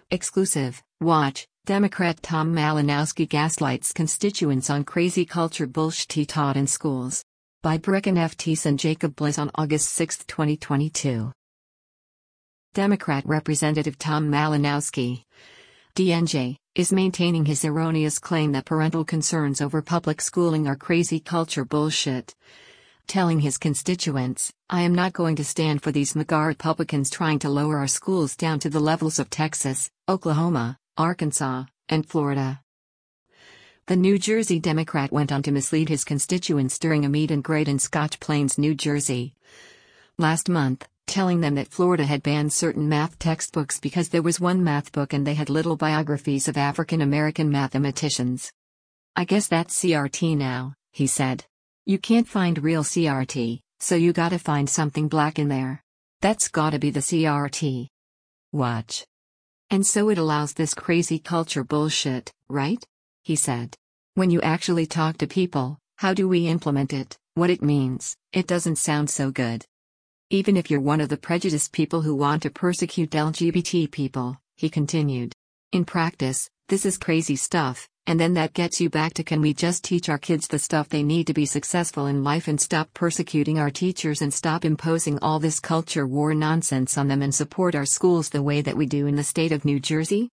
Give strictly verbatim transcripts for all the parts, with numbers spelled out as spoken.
Exclusive, watch, Democrat Tom Malinowski gaslights constituents on crazy culture bullshit he taught in schools. By Brecken F. Teese and Jacob Bliss on August sixth, twenty twenty-two. Democrat Representative Tom Malinowski, D N J, is maintaining his erroneous claim that parental concerns over public schooling are crazy culture bullshit. Telling his constituents, "I am not going to stand for these MAGA Republicans trying to lower our schools down to the levels of Texas, Oklahoma, Arkansas, and Florida." The New Jersey Democrat went on to mislead his constituents during a meet and greet in Scotch Plains, New Jersey, last month, telling them that Florida had banned certain math textbooks because there was one math book and they had little biographies of African American mathematicians. "I guess that's C R T now," he said. "You can't find real C R T, so you gotta find something black in there. That's gotta be the C R T. Watch. And so it allows this crazy culture bullshit, right?" he said. "When you actually talk to people, how do we implement it, what it means, it doesn't sound so good. Even if you're one of the prejudiced people who want to persecute L G B T people," he continued. "In practice, this is crazy stuff, and then that gets you back to, can we just teach our kids the stuff they need to be successful in life and stop persecuting our teachers and stop imposing all this culture war nonsense on them and support our schools the way that we do in the state of New Jersey?"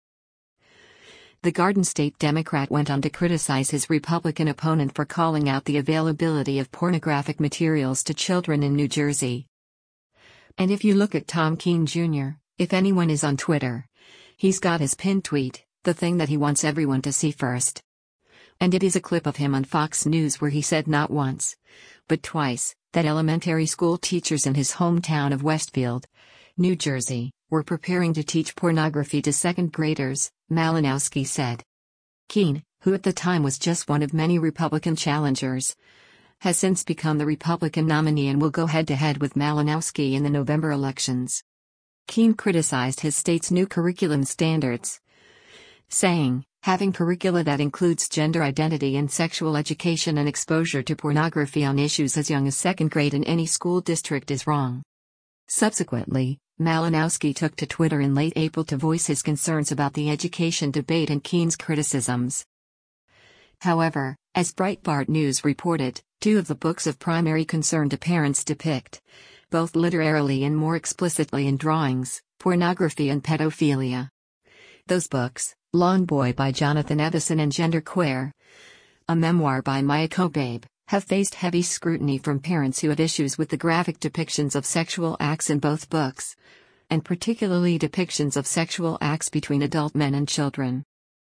The Garden State Democrat went on to criticize his Republican opponent for calling out the availability of pornographic materials to children in New Jersey. "And if you look at Tom Keene Junior, if anyone is on Twitter, he's got his pinned tweet, the thing that he wants everyone to see first. And it is a clip of him on Fox News where he said not once, but twice, that elementary school teachers in his hometown of Westfield, New Jersey, were preparing to teach pornography to second graders," Malinowski said. Keene, who at the time was just one of many Republican challengers, has since become the Republican nominee and will go head-to-head with Malinowski in the November elections. Keene criticized his state's new curriculum standards, saying, "Having curricula that includes gender identity and sexual education and exposure to pornography on issues as young as second grade in any school district is wrong." Subsequently, Malinowski took to Twitter in late April to voice his concerns about the education debate and Keene's criticisms. However, as Breitbart News reported, two of the books of primary concern to parents depict, both literarily and more explicitly in drawings, pornography and pedophilia. Those books, Lawn Boy by Jonathan Evison and Genderqueer, a memoir by Maya Kobabe, have faced heavy scrutiny from parents who had issues with the graphic depictions of sexual acts in both books, and particularly depictions of sexual acts between adult men and children.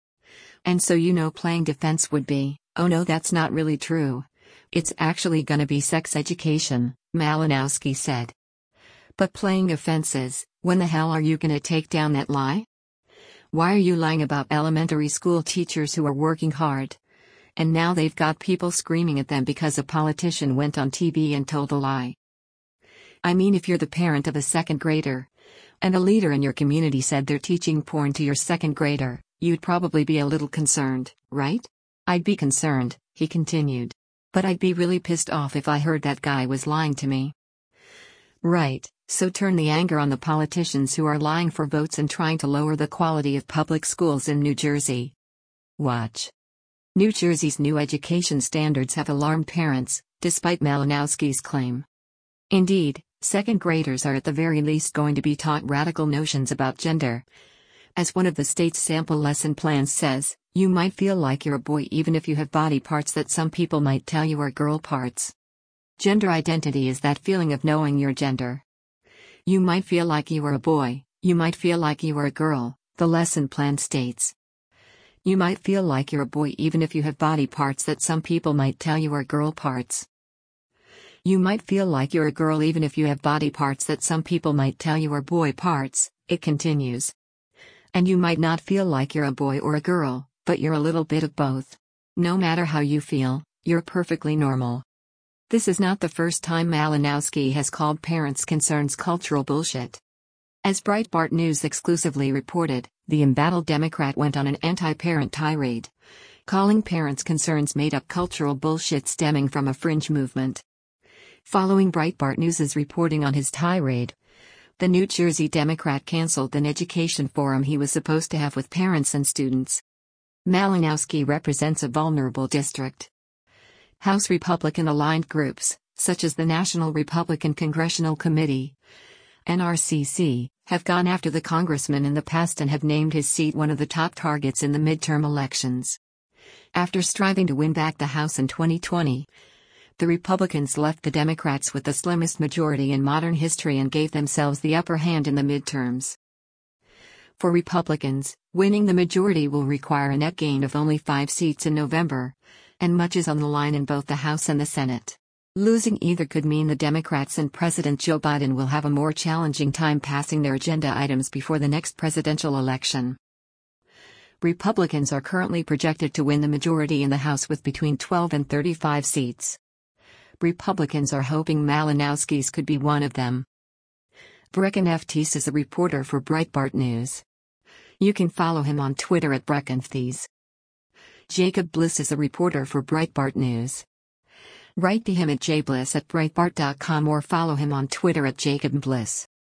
And so you know playing defense would be, "Oh no, that's not really true. It's actually gonna be sex education," Malinowski said. But playing offenses, when the hell are you gonna take down that lie? Why are you lying about elementary school teachers who are working hard? And now they've got people screaming at them because a politician went on T V and told a lie. I mean, if you're the parent of a second grader, and a leader in your community said they're teaching porn to your second grader, you'd probably be a little concerned, right? "I'd be concerned," he continued. "But I'd be really pissed off if I heard that guy was lying to me." Right, so turn the anger on the politicians who are lying for votes and trying to lower the quality of public schools in New Jersey. Watch. New Jersey's new education standards have alarmed parents, despite Malinowski's claim. Indeed, second graders are at the very least going to be taught radical notions about gender. As one of the state's sample lesson plans says, you might feel like you're a boy even if you have body parts that some people might tell you are girl parts. Gender identity is that feeling of knowing your gender. You might feel like you are a boy, you might feel like you are a girl, the lesson plan states. You might feel like you're a boy even if you have body parts that some people might tell you are girl parts. You might feel like you're a girl even if you have body parts that some people might tell you are boy parts, it continues. And you might not feel like you're a boy or a girl, but you're a little bit of both. No matter how you feel, you're perfectly normal. This is not the first time Malinowski has called parents' concerns cultural bullshit. As Breitbart News exclusively reported, the embattled Democrat went on an anti-parent tirade, calling parents' concerns made-up cultural bullshit stemming from a fringe movement. Following Breitbart News's reporting on his tirade, The New Jersey Democrat canceled an education forum he was supposed to have with parents and students. Malinowski represents a vulnerable district. House Republican-aligned groups, such as the National Republican Congressional Committee, N R C C, have gone after the congressman in the past and have named his seat one of the top targets in the midterm elections. After striving to win back the House in twenty twenty, the Republicans left the Democrats with the slimmest majority in modern history and gave themselves the upper hand in the midterms. For Republicans, winning the majority will require a net gain of only five seats in November, and much is on the line in both the House and the Senate. Losing either could mean the Democrats and President Joe Biden will have a more challenging time passing their agenda items before the next presidential election. Republicans are currently projected to win the majority in the House with between twelve and thirty-five seats. Republicans are hoping Malinowski's could be one of them. Brecken Fties is a reporter for Breitbart News. You can follow him on Twitter at Breckenfties. Jacob Bliss is a reporter for Breitbart News. Write to him at jbliss at breitbart dot com or follow him on Twitter at Jacob Bliss.